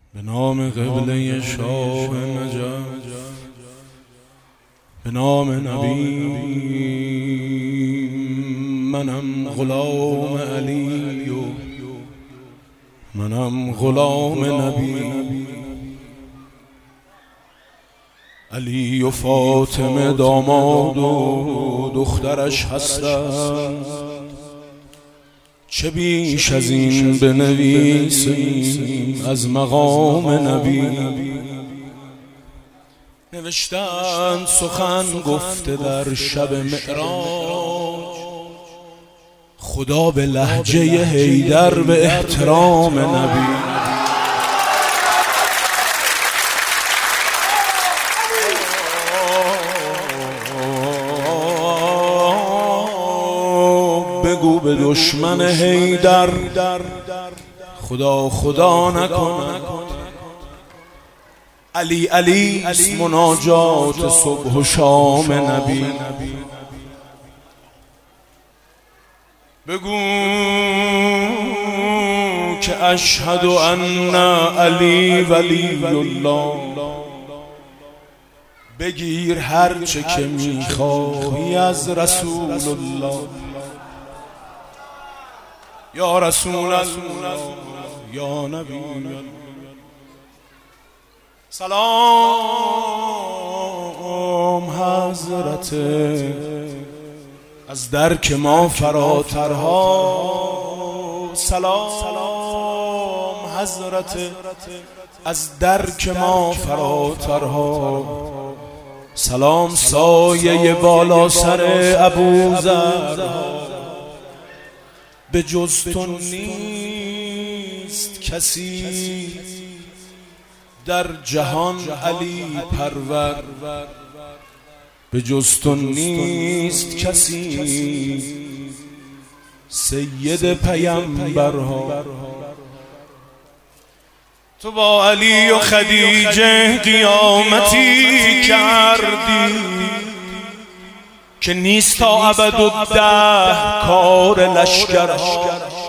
به نام قبله شاه نجف، به نام نبی. منم غلام علی و منم غلام نبی. علی و فاطمه داماد و دخترش هستند، چه بیش از این بنویسیم از مقام نبی. نوشتند سخن گفته در شب معراج، خدا به لهجه حیدر به احترام نبی. بگو به دشمن حیدر خدا خدا نکند. علی علی است مناجات صبح و شام نبی. بگو که اشهد ان علی ولی الله. بگیر هر چه که میخواهی از رسول الله. یا رسول الله یا نبی الله. سلام حضرت، از درک ما فراترها. سلام حضرت، از درک ما فراترها. سلام سایه بالا سر ابوذر، به جز تو نیست کسی در جهان علی پرور. به جز تو نیست کسی سید پیامبرها. تو با علی و خدیجه قیامتی کردی که نیست تا ابدالدهر کار لشکرها.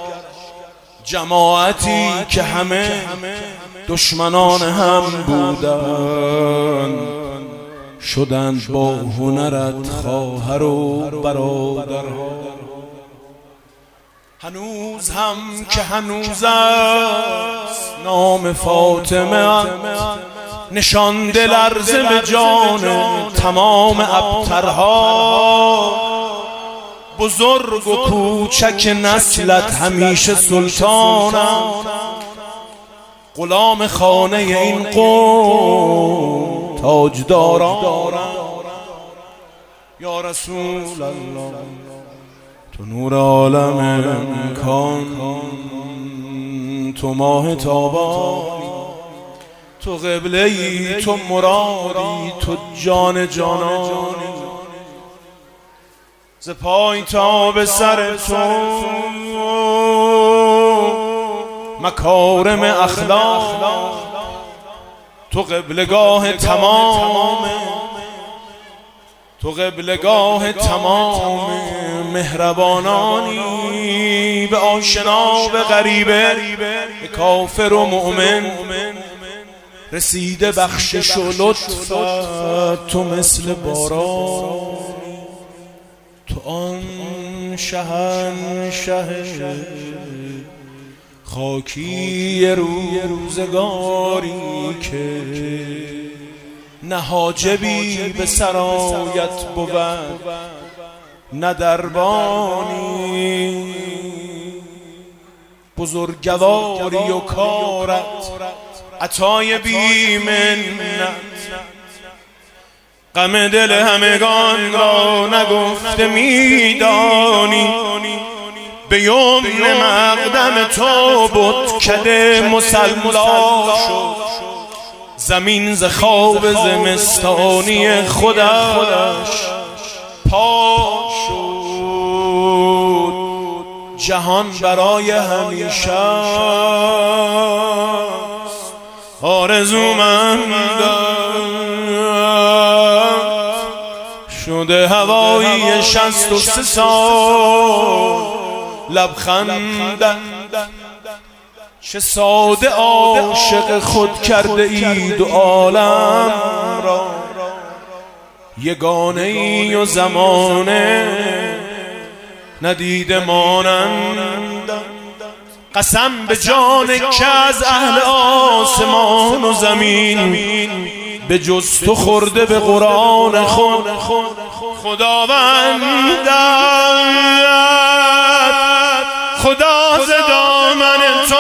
جماعتی که همه دشمنان هم بودن، شدند با هنرت خواهر و برادرها. هنوز هم که هنوز است نام فاطمه نشانده لرزه به جان تمام ابترها. بزرگ و کوچک نسلت همیشه سلطانم، غلام خانه این قوم تاجداران. یا رسول الله تو نور عالم امکان، تو ماه تابانی، تو قبله ای، تو مرادی، تو جان جانانی. ز پای تا به سر تو مکارم اخلاق، تو قبلگاه تمام، تو قبلگاه تمام مهربانانی. به آشنا به غریبه، به کافر و مؤمن رسیده بخشش و لطفت. تو مثل باران، تو آن شهنشه خاکی روزگاری که نه حاجبی به سرایت بود نه دربانی. بزرگواری و کارت عطای بی منت، غم دل همگان را نگفته میدانی. به یمن مقدم تو بتکده مسلا شد، زمین ز خواب زمستانی خودش پاک شد. جهان برای همیشه آرزومندم شده هوایی 63 سال لبخندن. چه ساده عاشق خود کرده اید و عالم را یگانه ای و زمانه ندیده مانند. قسم به جان که از اهل آسمان و زمین به جز تو خورده به قرآن خود خداوندت خدا ز دامن تو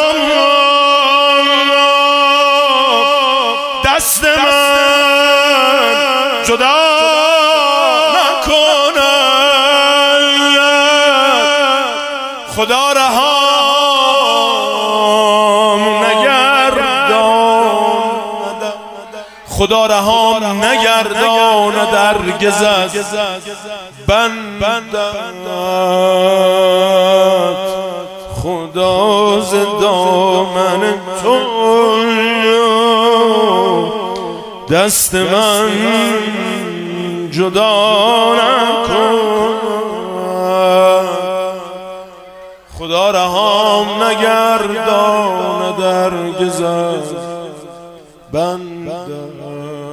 دست من جدا نکند. خدا رهام نگرداند، خدا رهام نگرداند هرگز از بندت. خدا ز دامن تو دست من جدا نکن. خدا رهام نگرداند هرگز از بندت.